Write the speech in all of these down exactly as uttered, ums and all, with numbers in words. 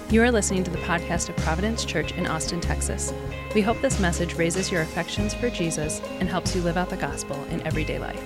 You are listening to the podcast of Providence Church in Austin, Texas. We hope this message raises your affections for Jesus and helps you live out the gospel in everyday life.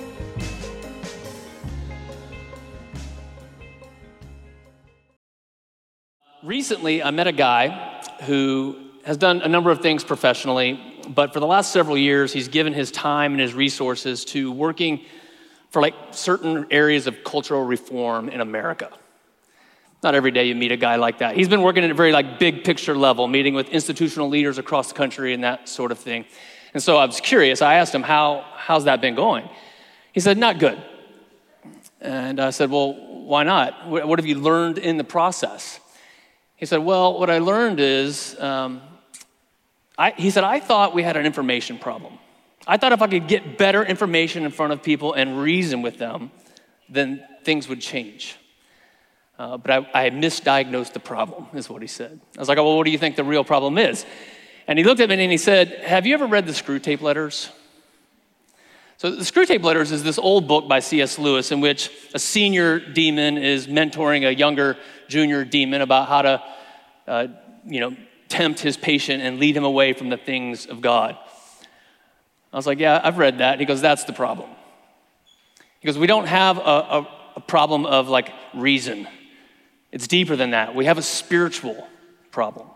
Recently, I met a guy who has done a number of things professionally, but for the last several years, he's given his time and his resources to working for like certain areas of cultural reform in America. Not every day you meet a guy like that. He's been working at a very like big picture level, meeting with institutional leaders across the country and that sort of thing. And so I was curious. I asked him, how, how's that been going? He said, not good. And I said, well, why not? What have you learned in the process? He said, well, what I learned is, um, I, he said, I thought we had an information problem. I thought if I could get better information in front of people and reason with them, then things would change. Uh, but I, I misdiagnosed the problem, is what he said. I was like, oh, well, what do you think the real problem is? And he looked at me and he said, have you ever read the Screwtape Letters? So the Screwtape Letters is this old book by C S Lewis in which a senior demon is mentoring a younger junior demon about how to, uh, you know, tempt his patient and lead him away from the things of God. I was like, yeah, I've read that. He goes, that's the problem. He goes, we don't have a, a, a problem of like reason. It's deeper than that. We have a spiritual problem.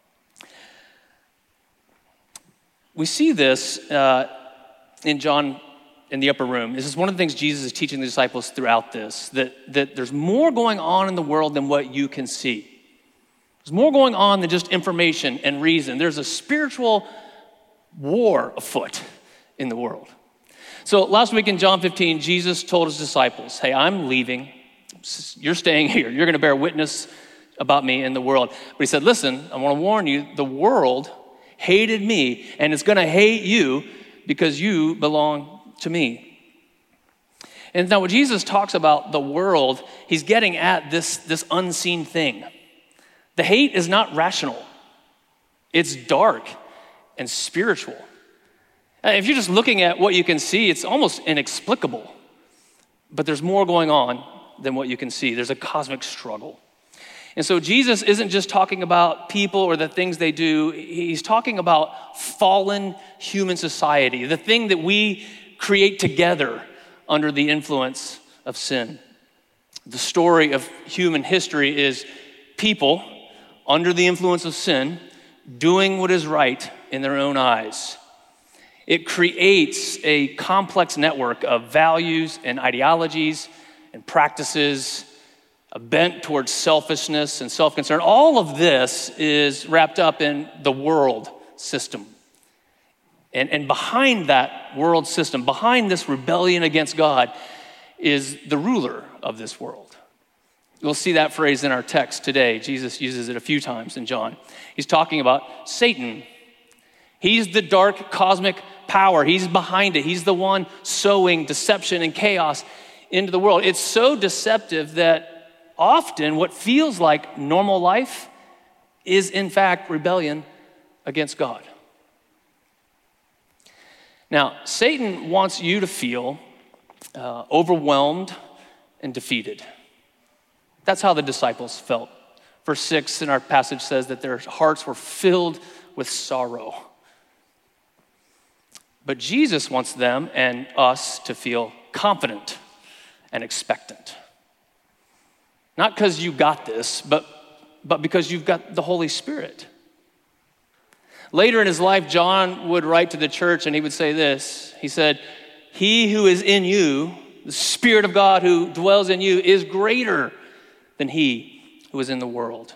We see this uh, in John in the upper room. This is one of the things Jesus is teaching the disciples throughout this, that, that there's more going on in the world than what you can see. There's more going on than just information and reason. There's a spiritual war afoot in the world. So last week in John fifteen, Jesus told his disciples, hey, I'm leaving. You're staying here. You're going to bear witness about me in the world. But he said, listen, I want to warn you, the world hated me, and it's going to hate you because you belong to me. And now when Jesus talks about the world, he's getting at this, this unseen thing. The hate is not rational. It's dark and spiritual. And if you're just looking at what you can see, it's almost inexplicable. But there's more going on than what you can see. There's a cosmic struggle. And so Jesus isn't just talking about people or the things they do. He's talking about fallen human society, the thing that we create together under the influence of sin. The story of human history is people under the influence of sin doing what is right in their own eyes. It creates a complex network of values and ideologies and practices, a bent towards selfishness and self-concern. All of this is wrapped up in the world system. And, and behind that world system, behind this rebellion against God, is the ruler of this world. You'll see that phrase in our text today. Jesus uses it a few times in John. He's talking about Satan. He's the dark cosmic power. He's behind it. He's the one sowing deception and chaos into the world. It's so deceptive that often what feels like normal life is in fact rebellion against God. Now, Satan wants you to feel uh, overwhelmed and defeated. That's how the disciples felt. Verse six in our passage says that their hearts were filled with sorrow. But Jesus wants them and us to feel confident and expectant. Not because you got this, but, but because you've got the Holy Spirit. Later in his life, John would write to the church and he would say this. He said, he who is in you, the Spirit of God who dwells in you, is greater than he who is in the world.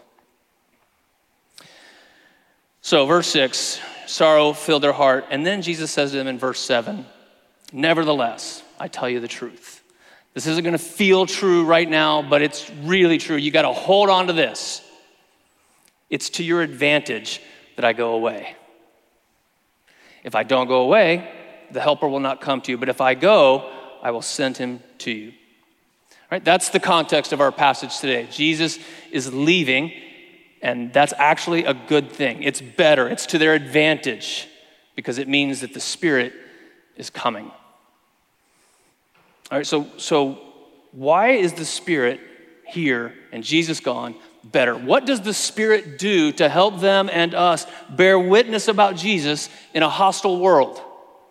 So verse six, sorrow filled their heart. And then Jesus says to them in verse seven, nevertheless, I tell you the truth. This isn't going to feel true right now, but it's really true. You got to hold on to this. It's to your advantage that I go away. If I don't go away, the helper will not come to you. But if I go, I will send him to you. All right, that's the context of our passage today. Jesus is leaving, and that's actually a good thing. It's better. It's to their advantage because it means that the Spirit is coming. All right, so, so why is the Spirit here and Jesus gone better? What does the Spirit do to help them and us bear witness about Jesus in a hostile world?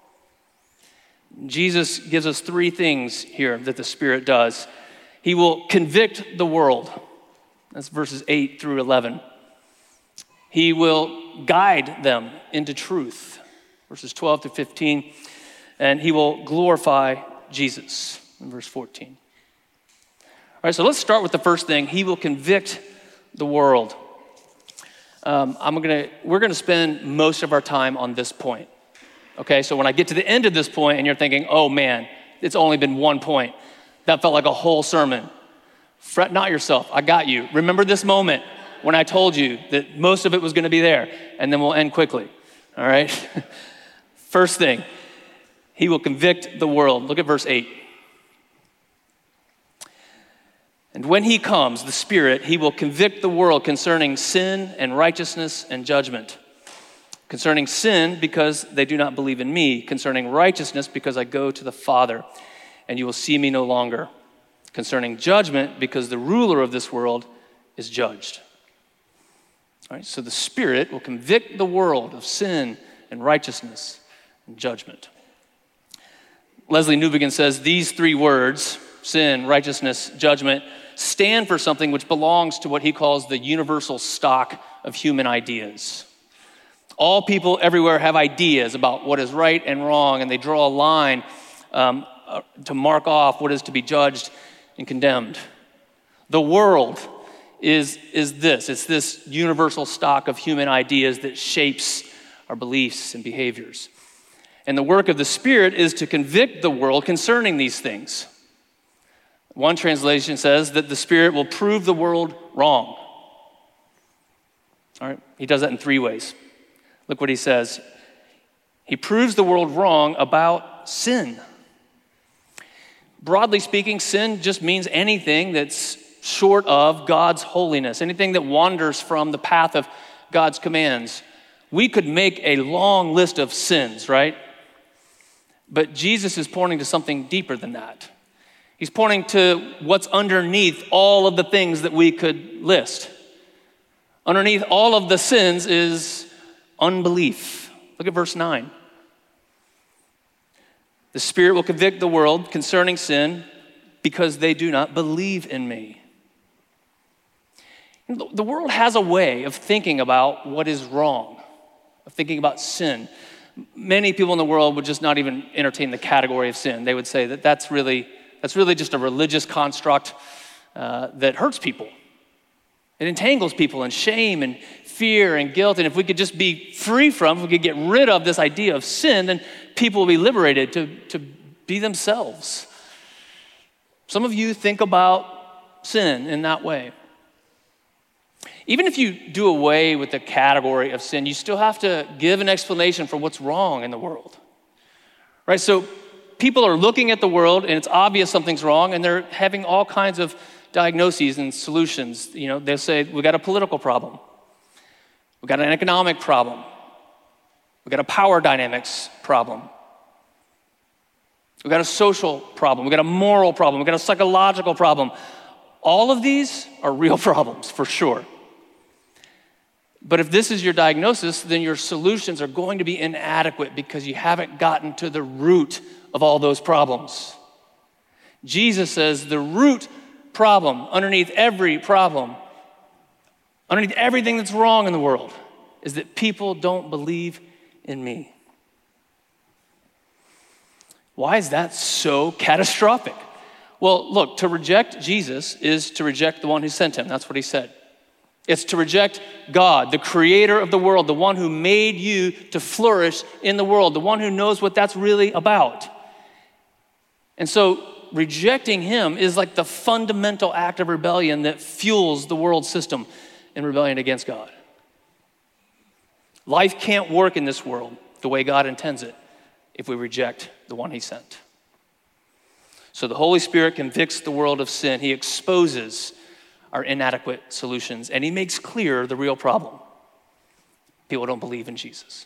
Jesus gives us three things here that the Spirit does. He will convict the world. That's verses eight through eleven. He will guide them into truth, verses twelve to fifteen. And he will glorify Jesus, in verse fourteen. All right, so let's start with the first thing. He will convict the world. Um, I'm gonna, we're gonna spend most of our time on this point. Okay, so when I get to the end of this point and you're thinking, oh man, it's only been one point. That felt like a whole sermon. Fret not yourself, I got you. Remember this moment when I told you that most of it was gonna be there, and then we'll end quickly, all right? First thing, he will convict the world. Look at verse eight. And when he comes, the Spirit, he will convict the world concerning sin and righteousness and judgment. Concerning sin, because they do not believe in me. Concerning righteousness, because I go to the Father, and you will see me no longer. Concerning judgment, because the ruler of this world is judged. All right, so the Spirit will convict the world of sin and righteousness and judgment. Leslie Newbegin says these three words, sin, righteousness, judgment, stand for something which belongs to what he calls the universal stock of human ideas. All people everywhere have ideas about what is right and wrong, and they draw a line um, uh, to mark off what is to be judged and condemned. The world is, is this. It's this universal stock of human ideas that shapes our beliefs and behaviors. And the work of the Spirit is to convict the world concerning these things. One translation says that the Spirit will prove the world wrong. All right, he does that in three ways. Look what he says. He proves the world wrong about sin. Broadly speaking, sin just means anything that's short of God's holiness, anything that wanders from the path of God's commands. We could make a long list of sins, right? But Jesus is pointing to something deeper than that. He's pointing to what's underneath all of the things that we could list. Underneath all of the sins is unbelief. Look at verse nine. The Spirit will convict the world concerning sin because they do not believe in me. The world has a way of thinking about what is wrong, of thinking about sin. Many people in the world would just not even entertain the category of sin. They would say that that's really, that's really just a religious construct uh, that hurts people. It entangles people in shame and fear and guilt. And if we could just be free from, if we could get rid of this idea of sin, then people will be liberated to, to be themselves. Some of you think about sin in that way. Even if you do away with the category of sin, you still have to give an explanation for what's wrong in the world, right? So people are looking at the world and it's obvious something's wrong, and they're having all kinds of diagnoses and solutions. You know, they'll say, we got a political problem. We got an economic problem. We got a power dynamics problem. We got a social problem. We got a moral problem. We got a psychological problem. All of these are real problems for sure. But if this is your diagnosis, then your solutions are going to be inadequate because you haven't gotten to the root of all those problems. Jesus says the root problem underneath every problem, underneath everything that's wrong in the world, is that people don't believe in me. Why is that so catastrophic? Well, look, to reject Jesus is to reject the one who sent him. That's what he said. It's to reject God, the creator of the world, the one who made you to flourish in the world, the one who knows what that's really about. And so rejecting him is like the fundamental act of rebellion that fuels the world system in rebellion against God. Life can't work in this world the way God intends it if we reject the one he sent. So the Holy Spirit convicts the world of sin. He exposes our inadequate solutions, and he makes clear the real problem. People don't believe in Jesus.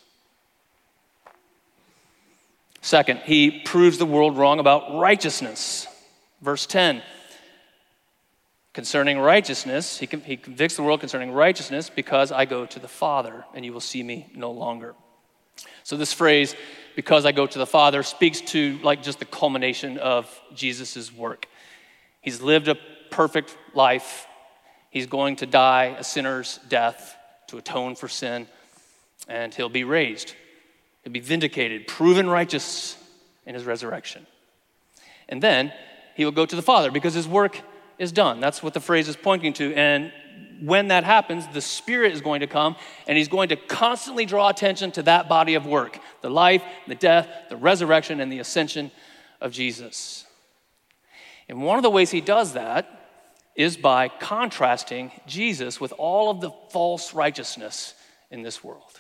Second, he proves the world wrong about righteousness. Verse ten, Concerning righteousness, he, he convicts the world concerning righteousness because I go to the Father and you will see me no longer. So this phrase, because I go to the Father, speaks to like just the culmination of Jesus' work. He's lived a perfect life. He's going to die a sinner's death to atone for sin, and he'll be raised. He'll be vindicated, proven righteous in his resurrection. And then he will go to the Father because his work is done. That's what the phrase is pointing to. And when that happens, the Spirit is going to come, and he's going to constantly draw attention to that body of work, the life, the death, the resurrection, and the ascension of Jesus. And one of the ways he does that is by contrasting Jesus with all of the false righteousness in this world.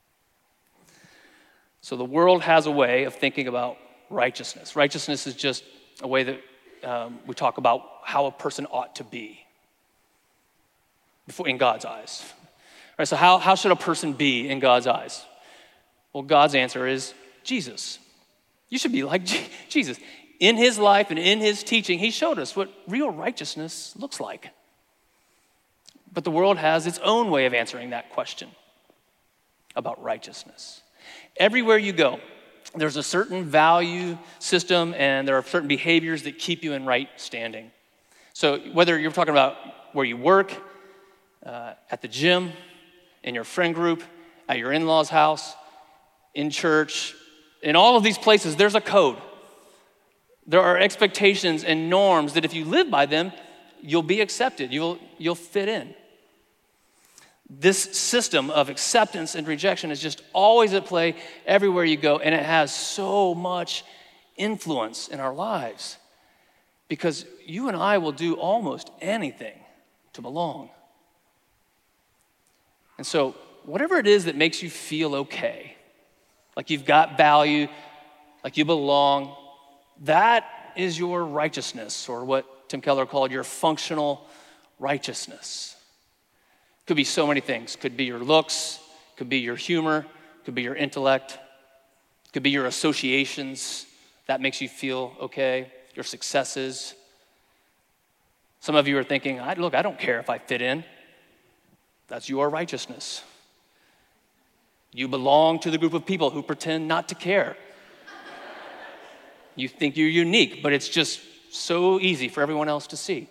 So the world has a way of thinking about righteousness. Righteousness is just a way that um, we talk about how a person ought to be before, in God's eyes. All right, so how, how should a person be in God's eyes? Well, God's answer is Jesus. You should be like G- Jesus. In his life and in his teaching, he showed us what real righteousness looks like. But the world has its own way of answering that question about righteousness. Everywhere you go, there's a certain value system and there are certain behaviors that keep you in right standing. So whether you're talking about where you work, uh, at the gym, in your friend group, at your in-laws' house, in church, in all of these places, there's a code. There are expectations and norms that if you live by them, you'll be accepted, you'll, you'll fit in. This system of acceptance and rejection is just always at play everywhere you go, and it has so much influence in our lives because you and I will do almost anything to belong. And so whatever it is that makes you feel okay, like you've got value, like you belong, that is your righteousness, or what Tim Keller called your functional righteousness. Could be so many things. Could be your looks, could be your humor, could be your intellect, could be your associations. That makes you feel okay. Your successes. Some of you are thinking, I, look, I don't care if I fit in. That's your righteousness. You belong to the group of people who pretend not to care. You think you're unique, but it's just so easy for everyone else to see.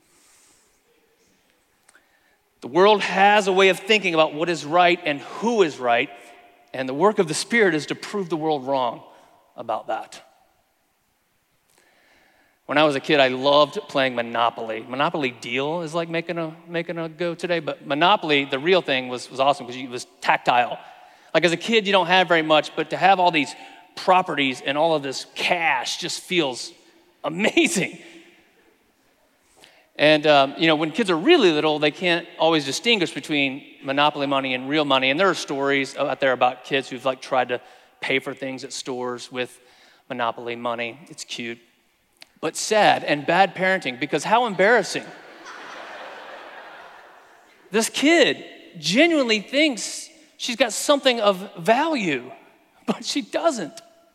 The world has a way of thinking about what is right and who is right, and the work of the Spirit is to prove the world wrong about that. When I was a kid, I loved playing Monopoly. Monopoly Deal is like making a making a go today, but Monopoly, the real thing, was, was awesome because it was tactile. Like as a kid, you don't have very much, but to have all these properties and all of this cash just feels amazing. And, um, you know, when kids are really little, they can't always distinguish between Monopoly money and real money. And there are stories out there about kids who've, like, tried to pay for things at stores with Monopoly money. It's cute. But sad and bad parenting, because how embarrassing. This kid genuinely thinks she's got something of value, but she doesn't.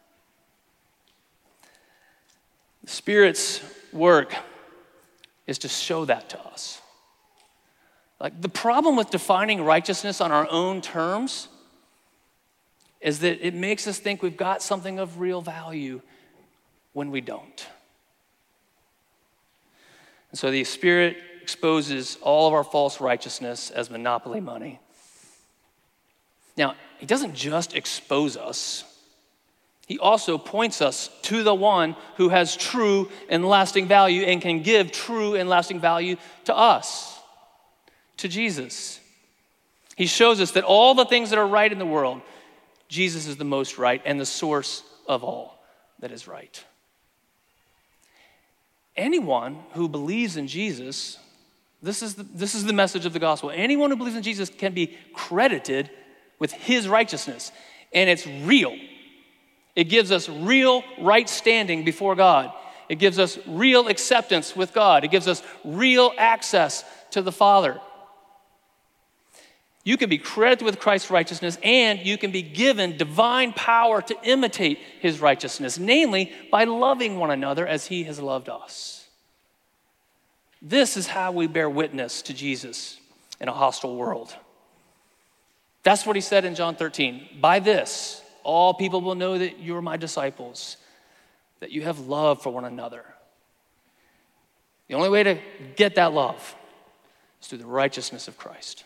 The Spirit's work is to show that to us. Like the problem with defining righteousness on our own terms is that it makes us think we've got something of real value when we don't. And so the Spirit exposes all of our false righteousness as monopoly money. Now, he doesn't just expose us. He also points us to the one who has true and lasting value and can give true and lasting value to us, to Jesus. He shows us that all the things that are right in the world, Jesus is the most right and the source of all that is right. Anyone who believes in Jesus, this is the, this is the message of the gospel. Anyone who believes in Jesus can be credited with his righteousness, and it's real. It gives us real right standing before God. It gives us real acceptance with God. It gives us real access to the Father. You can be credited with Christ's righteousness, and you can be given divine power to imitate his righteousness, namely by loving one another as he has loved us. This is how we bear witness to Jesus in a hostile world. That's what he said in John thirteen. By this, all people will know that you're my disciples, that you have love for one another. The only way to get that love is through the righteousness of Christ.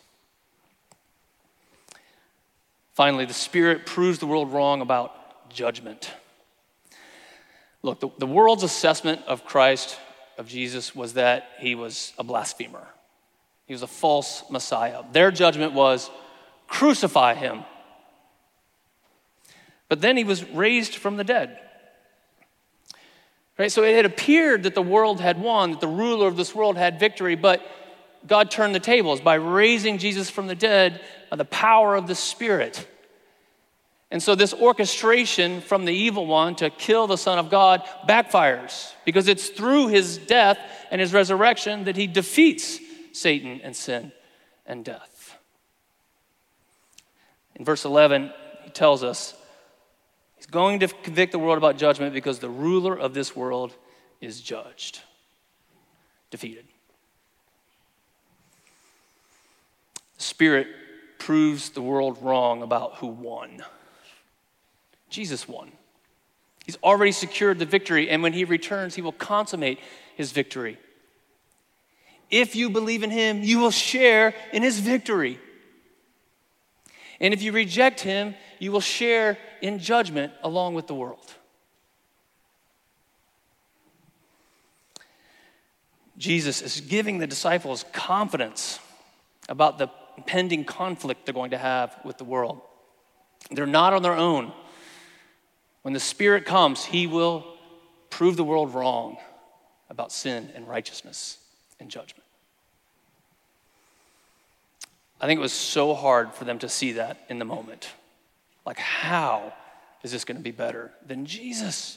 Finally, the Spirit proves the world wrong about judgment. Look, the, the world's assessment of Christ, of Jesus, was that he was a blasphemer. He was a false Messiah. Their judgment was, crucify him. But then he was raised from the dead. Right? So it had appeared that the world had won, that the ruler of this world had victory, but God turned the tables by raising Jesus from the dead by the power of the Spirit. And so this orchestration from the evil one to kill the Son of God backfires, because it's through his death and his resurrection that he defeats Satan and sin and death. In verse eleven, he tells us he's going to convict the world about judgment because the ruler of this world is judged, defeated. The Spirit proves the world wrong about who won. Jesus won. He's already secured the victory, and when he returns, he will consummate his victory. If you believe in him, you will share in his victory. And if you reject him, you will share in judgment along with the world. Jesus is giving the disciples confidence about the impending conflict they're going to have with the world. They're not on their own. When the Spirit comes, he will prove the world wrong about sin and righteousness and judgment. I think it was so hard for them to see that in the moment. Like, how is this going to be better than Jesus?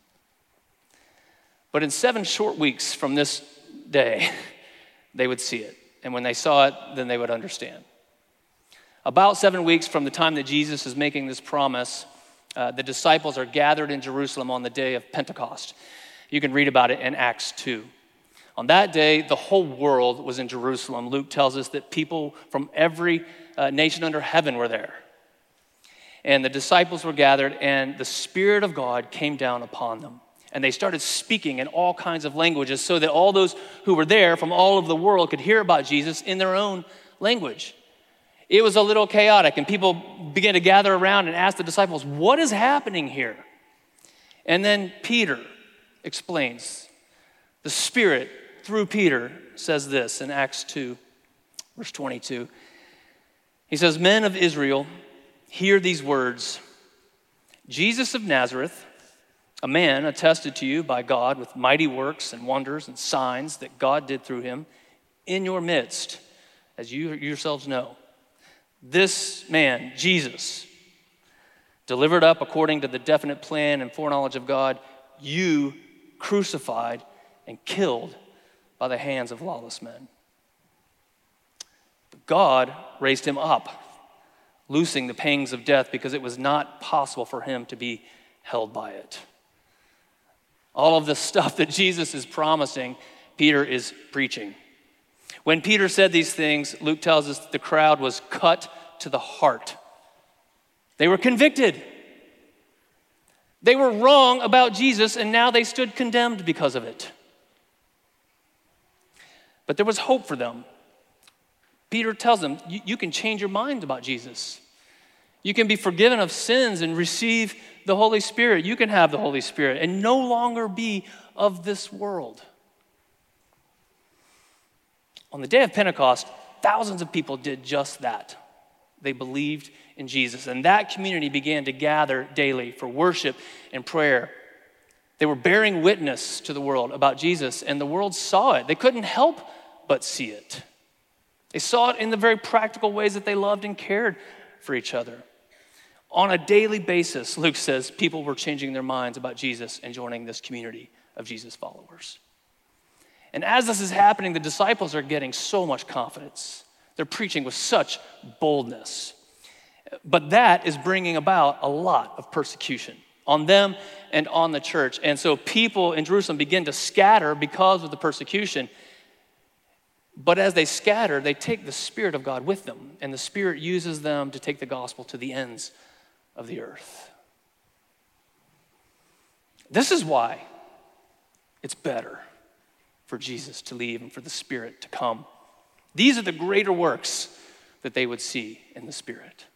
But in seven short weeks from this day, they would see it. And when they saw it, then they would understand. About seven weeks from the time that Jesus is making this promise, uh, the disciples are gathered in Jerusalem on the day of Pentecost. You can read about it in Acts two. On that day, the whole world was in Jerusalem. Luke tells us that people from every uh, nation under heaven were there. And the disciples were gathered, and the Spirit of God came down upon them. And they started speaking in all kinds of languages so that all those who were there from all over the world could hear about Jesus in their own language. It was a little chaotic, and people began to gather around and ask the disciples, what is happening here? And then Peter explains. The Spirit, through Peter, says this in Acts two, verse twenty-two. He says, men of Israel, hear these words. Jesus of Nazareth, a man attested to you by God with mighty works and wonders and signs that God did through him in your midst, as you yourselves know. This man, Jesus, delivered up according to the definite plan and foreknowledge of God, you crucified and killed by the hands of lawless men. But God raised him up, loosing the pangs of death because it was not possible for him to be held by it. All of the stuff that Jesus is promising, Peter is preaching. When Peter said these things, Luke tells us that the crowd was cut to the heart. They were convicted. They were wrong about Jesus, and now they stood condemned because of it. But there was hope for them. Peter tells them, you, you can change your mind about Jesus. You can be forgiven of sins and receive the Holy Spirit. You can have the Holy Spirit and no longer be of this world. On the day of Pentecost, thousands of people did just that. They believed in Jesus, and that community began to gather daily for worship and prayer. They were bearing witness to the world about Jesus, and the world saw it. They couldn't help but see it. They saw it in the very practical ways that they loved and cared for each other. On a daily basis, Luke says, people were changing their minds about Jesus and joining this community of Jesus followers. And as this is happening, the disciples are getting so much confidence. They're preaching with such boldness. But that is bringing about a lot of persecution on them and on the church. And so people in Jerusalem begin to scatter because of the persecution. But as they scatter, they take the Spirit of God with them, and the Spirit uses them to take the gospel to the ends of the earth. This is why it's better for Jesus to leave and for the Spirit to come. These are the greater works that they would see in the Spirit.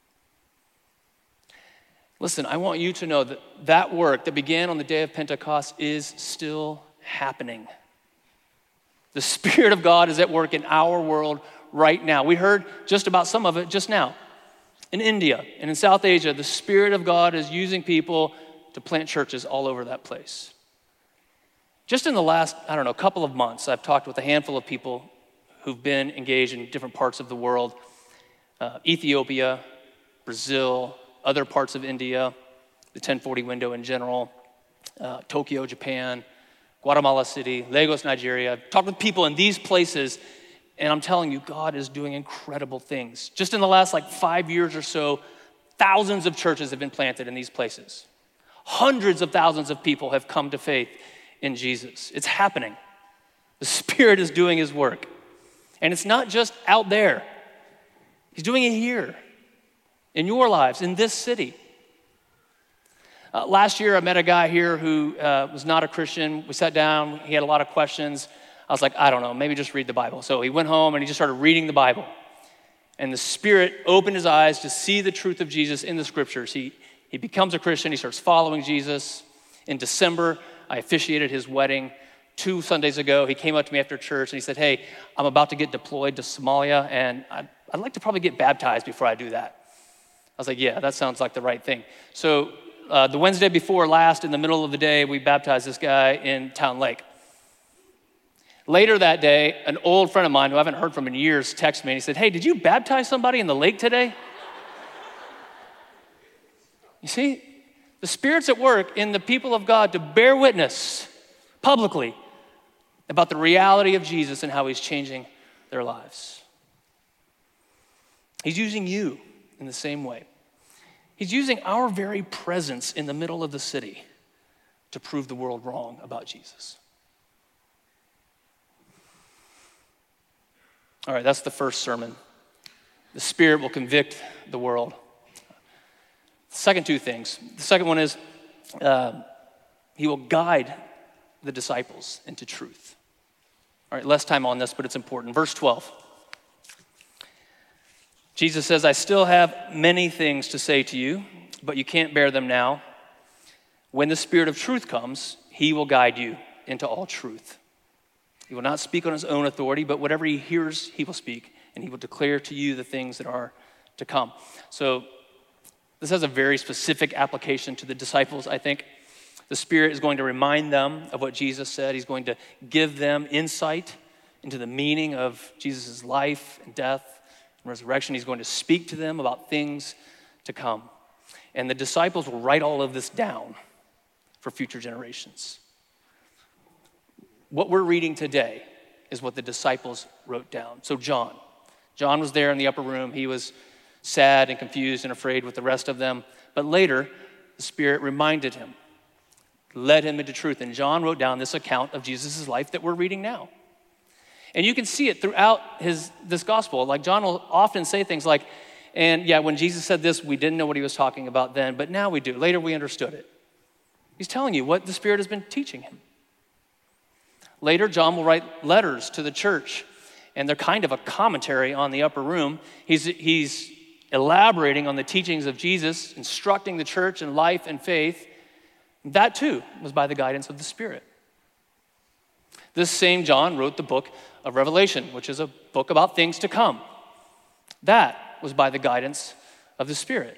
Listen, I want you to know that that work that began on the day of Pentecost is still happening. The Spirit of God is at work in our world right now. We heard just about some of it just now. In India and in South Asia, the Spirit of God is using people to plant churches all over that place. Just in the last, I don't know, couple of months, I've talked with a handful of people who've been engaged in different parts of the world. Uh, Ethiopia, Brazil, other parts of India, the ten forty window in general, uh, Tokyo, Japan, Guatemala City, Lagos, Nigeria. I've talked with people in these places, and I'm telling you, God is doing incredible things. Just in the last like five years or so, thousands of churches have been planted in these places. Hundreds of thousands of people have come to faith in Jesus. It's happening. The Spirit is doing his work. And it's not just out there. He's doing it here, in your lives, in this city. Uh, last year, I met a guy here who uh, was not a Christian. We sat down. He had a lot of questions. I was like, I don't know, maybe just read the Bible. So he went home and he just started reading the Bible. And the Spirit opened his eyes to see the truth of Jesus in the Scriptures. He, he becomes a Christian. He starts following Jesus. In December, I officiated his wedding. Two Sundays ago, he came up to me after church and he said, hey, I'm about to get deployed to Somalia, and I'd, I'd like to probably get baptized before I do that. I was like, yeah, that sounds like the right thing. So uh, the Wednesday before last, in the middle of the day, we baptized this guy in Town Lake. Later that day, an old friend of mine who I haven't heard from in years texted me and he said, hey, did you baptize somebody in the lake today? You see, the Spirit's at work in the people of God to bear witness publicly about the reality of Jesus and how he's changing their lives. He's using you in the same way. He's using our very presence in the middle of the city to prove the world wrong about Jesus. All right, that's the first sermon. The Spirit will convict the world. The second two things. The second one is uh, he will guide the disciples into truth. All right, less time on this, but it's important. Verse twelve. Jesus says, I still have many things to say to you, but you can't bear them now. When the Spirit of truth comes, he will guide you into all truth. He will not speak on his own authority, but whatever he hears, he will speak, and he will declare to you the things that are to come. So this has a very specific application to the disciples, I think. The Spirit is going to remind them of what Jesus said. He's going to give them insight into the meaning of Jesus' life and death and resurrection. He's going to speak to them about things to come. And the disciples will write all of this down for future generations. What we're reading today is what the disciples wrote down. So John, John was there in the upper room. He was sad and confused and afraid with the rest of them. But later, the Spirit reminded him, led him into truth. And John wrote down this account of Jesus' life that we're reading now. And you can see it throughout his this gospel. Like John will often say things like, and yeah, when Jesus said this, we didn't know what he was talking about then, but now we do. Later we understood it. He's telling you what the Spirit has been teaching him. Later, John will write letters to the church, and they're kind of a commentary on the upper room. He's, he's elaborating on the teachings of Jesus, instructing the church in life and faith. That too was by the guidance of the Spirit. This same John wrote the book of Revelation, which is a book about things to come. That was by the guidance of the Spirit.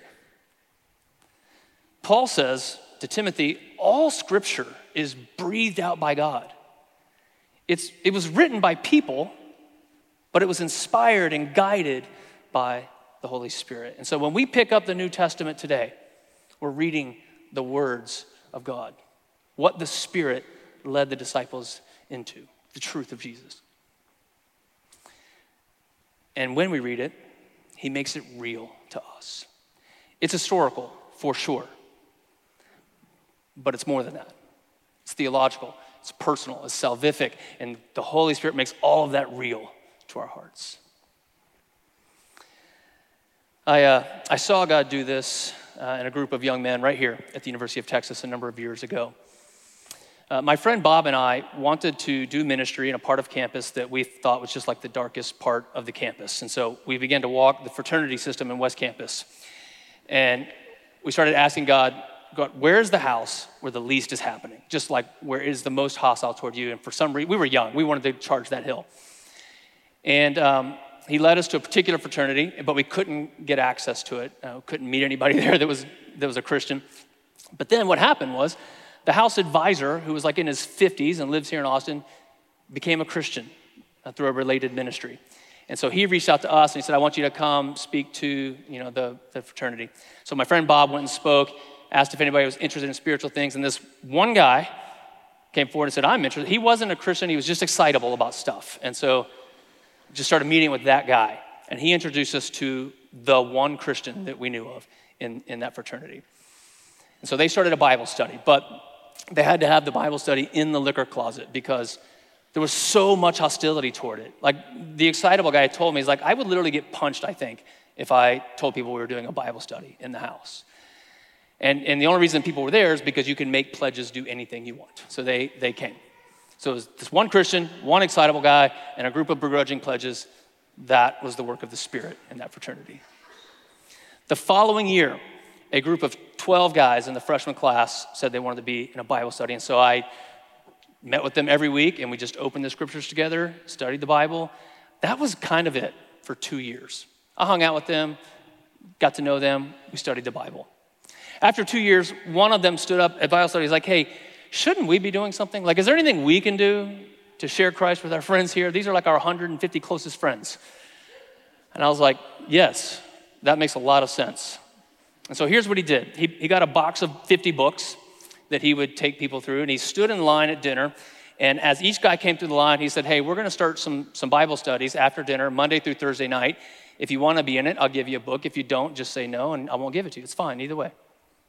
Paul says to Timothy, all scripture is breathed out by God. It's, it was written by people, but it was inspired and guided by the Holy Spirit. And so when we pick up the New Testament today, we're reading the words of God, what the Spirit led the disciples into, the truth of Jesus. And when we read it, he makes it real to us. It's historical, for sure, but it's more than that. It's theological. It's personal, it's salvific, and the Holy Spirit makes all of that real to our hearts. I, uh, I saw God do this uh, in a group of young men right here at the University of Texas a number of years ago. Uh, my friend Bob and I wanted to do ministry in a part of campus that we thought was just like the darkest part of the campus. And so we began to walk the fraternity system in West Campus. And we started asking God, God, where's the house where the least is happening? Just like where is the most hostile toward you? And for some reason, we were young. We wanted to charge that hill. And um, he led us to a particular fraternity, but we couldn't get access to it. Uh, couldn't meet anybody there that was, that was a Christian. But then what happened was, the house advisor, who was like in his fifties and lives here in Austin, became a Christian uh, through a related ministry. And so he reached out to us and he said, I want you to come speak to, you know, the, the fraternity. So my friend Bob went and spoke, asked if anybody was interested in spiritual things. And this one guy came forward and said, I'm interested. He wasn't a Christian, he was just excitable about stuff. And so just started meeting with that guy. And he introduced us to the one Christian that we knew of in, in that fraternity. And so they started a Bible study, but they had to have the Bible study in the liquor closet because there was so much hostility toward it. Like the excitable guy told me, he's like, I would literally get punched, I think, if I told people we were doing a Bible study in the house. And, and the only reason people were there is because you can make pledges do anything you want. So they, they came. So it was this one Christian, one excitable guy, and a group of begrudging pledges. That was the work of the Spirit in that fraternity. The following year, a group of twelve guys in the freshman class said they wanted to be in a Bible study. And so I met with them every week, and we just opened the scriptures together, studied the Bible. That was kind of it for two years. I hung out with them, got to know them, we studied the Bible. After two years, one of them stood up at Bible study. He's like, hey, shouldn't we be doing something? Like, is there anything we can do to share Christ with our friends here? These are like our one hundred fifty closest friends. And I was like, yes, that makes a lot of sense. And so here's what he did. He, he got a box of fifty books that he would take people through, and he stood in line at dinner. And as each guy came through the line, he said, hey, we're going to start some, some Bible studies after dinner, Monday through Thursday night. If you want to be in it, I'll give you a book. If you don't, just say no, and I won't give it to you. It's fine, either way.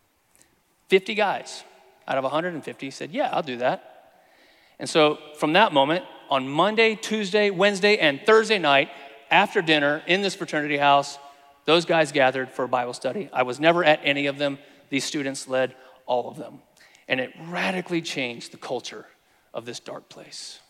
fifty guys out of one hundred fifty said, yeah, I'll do that. And so from that moment, on Monday, Tuesday, Wednesday, and Thursday night, after dinner in this fraternity house, those guys gathered for a Bible study. I was never at any of them. These students led all of them. And it radically changed the culture of this dark place.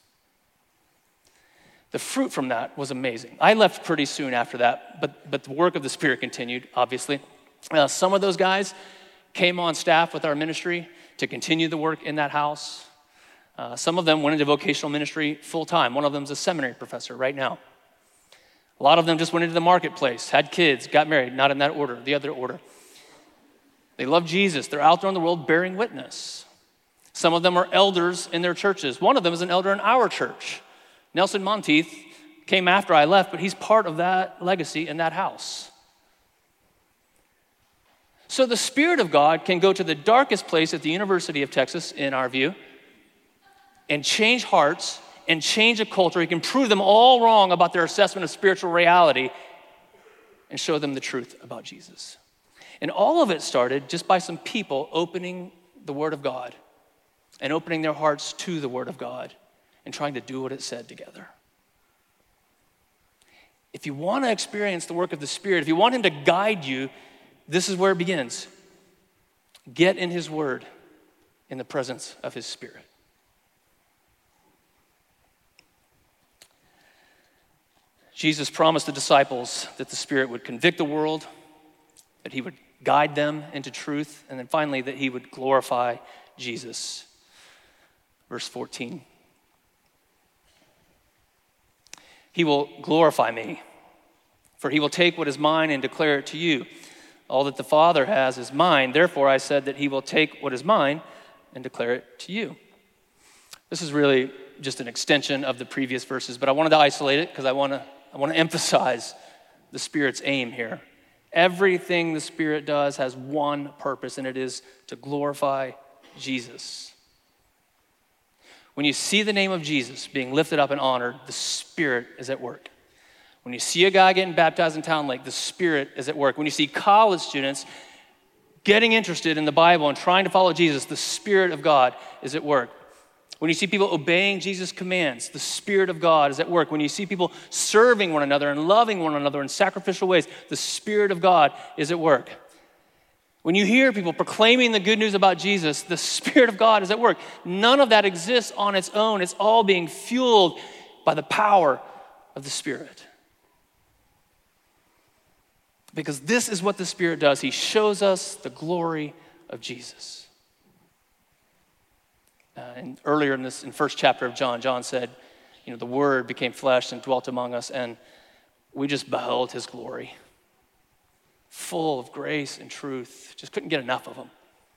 The fruit from that was amazing. I left pretty soon after that, but, but the work of the Spirit continued, obviously. Uh, some of those guys came on staff with our ministry to continue the work in that house. Uh, some of them went into vocational ministry full-time. One of them is a seminary professor right now. A lot of them just went into the marketplace, had kids, got married, not in that order, the other order. They love Jesus. They're out there in the world bearing witness. Some of them are elders in their churches. One of them is an elder in our church. Nelson Monteith came after I left, but he's part of that legacy in that house. So the Spirit of God can go to the darkest place at the University of Texas, in our view, and change hearts and change a culture. He can prove them all wrong about their assessment of spiritual reality and show them the truth about Jesus. And all of it started just by some people opening the Word of God and opening their hearts to the Word of God and trying to do what it said together. If you want to experience the work of the Spirit, if you want Him to guide you, this is where it begins. Get in His Word in the presence of His Spirit. Jesus promised the disciples that the Spirit would convict the world, that He would guide them into truth, and then finally that He would glorify Jesus. Verse fourteen. He will glorify me, for He will take what is mine and declare it to you. All that the Father has is mine. Therefore I said that He will take what is mine and declare it to you. This is really just an extension of the previous verses, but I wanted to isolate it because I want to I want to emphasize the Spirit's aim here. Everything the Spirit does has one purpose, and it is to glorify Jesus. When you see the name of Jesus being lifted up and honored, the Spirit is at work. When you see a guy getting baptized in Town Lake, the Spirit is at work. When you see college students getting interested in the Bible and trying to follow Jesus, the Spirit of God is at work. When you see people obeying Jesus' commands, the Spirit of God is at work. When you see people serving one another and loving one another in sacrificial ways, the Spirit of God is at work. When you hear people proclaiming the good news about Jesus, the Spirit of God is at work. None of that exists on its own. It's all being fueled by the power of the Spirit. Because this is what the Spirit does. He shows us the glory of Jesus. Uh, and earlier in this, in first chapter of John, John said, you know, the Word became flesh and dwelt among us, and we just beheld his glory. Full of grace and truth. Just couldn't get enough of him.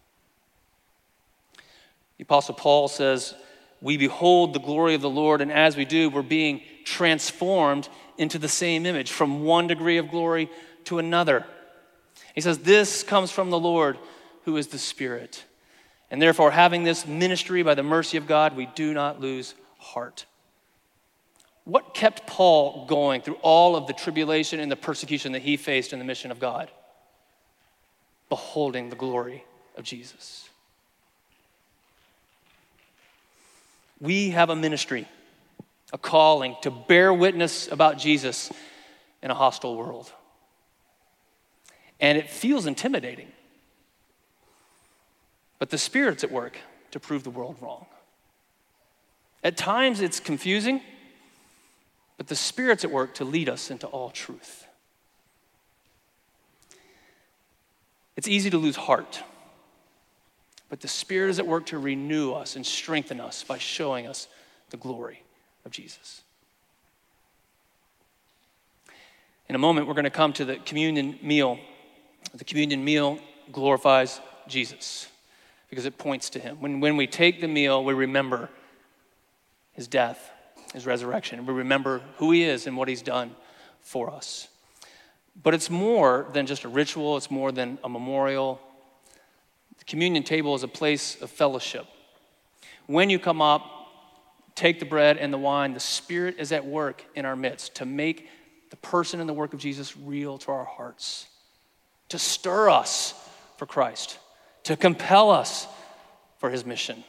The Apostle Paul says, we behold the glory of the Lord, and as we do, we're being transformed into the same image, from one degree of glory to another. He says, this comes from the Lord, who is the Spirit. And therefore, having this ministry by the mercy of God, we do not lose heart. What kept Paul going through all of the tribulation and the persecution that he faced in the mission of God? Beholding the glory of Jesus. We have a ministry, a calling to bear witness about Jesus in a hostile world. And it feels intimidating. But the Spirit's at work to prove the world wrong. At times it's confusing, but the Spirit's at work to lead us into all truth. It's easy to lose heart, but the Spirit is at work to renew us and strengthen us by showing us the glory of Jesus. In a moment, we're going to come to the communion meal. The communion meal glorifies Jesus because it points to him. When, when we take the meal, we remember his death, his resurrection. We remember who he is and what he's done for us. But it's more than just a ritual. It's more than a memorial. The communion table is a place of fellowship. When you come up, take the bread and the wine, the Spirit is at work in our midst to make the person and the work of Jesus real to our hearts, to stir us for Christ, to compel us for his mission.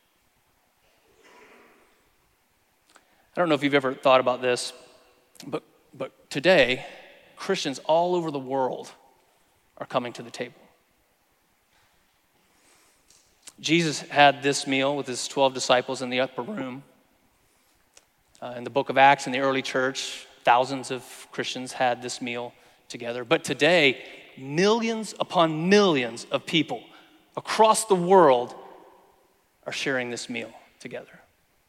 I don't know if you've ever thought about this, but, but today, Christians all over the world are coming to the table. Jesus had this meal with his twelve disciples in the upper room. Uh, in the book of Acts, in the early church, thousands of Christians had this meal together. But today, millions upon millions of people across the world are sharing this meal together.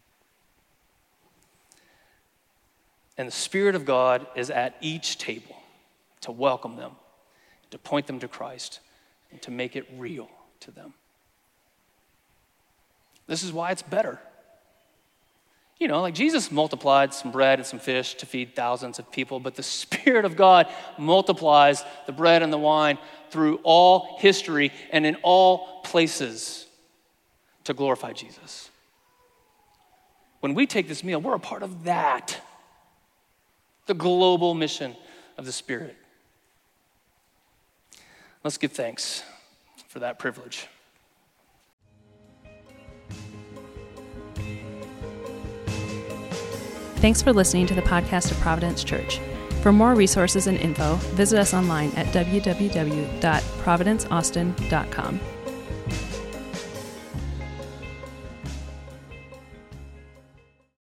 And the Spirit of God is at each table to welcome them, to point them to Christ, and to make it real to them. This is why it's better. You know, like Jesus multiplied some bread and some fish to feed thousands of people, but the Spirit of God multiplies the bread and the wine through all history and in all places to glorify Jesus. When we take this meal, we're a part of that, the global mission of the Spirit. Let's give thanks for that privilege. Thanks for listening to the podcast of Providence Church. For more resources and info, visit us online at w w w dot providence austin dot com.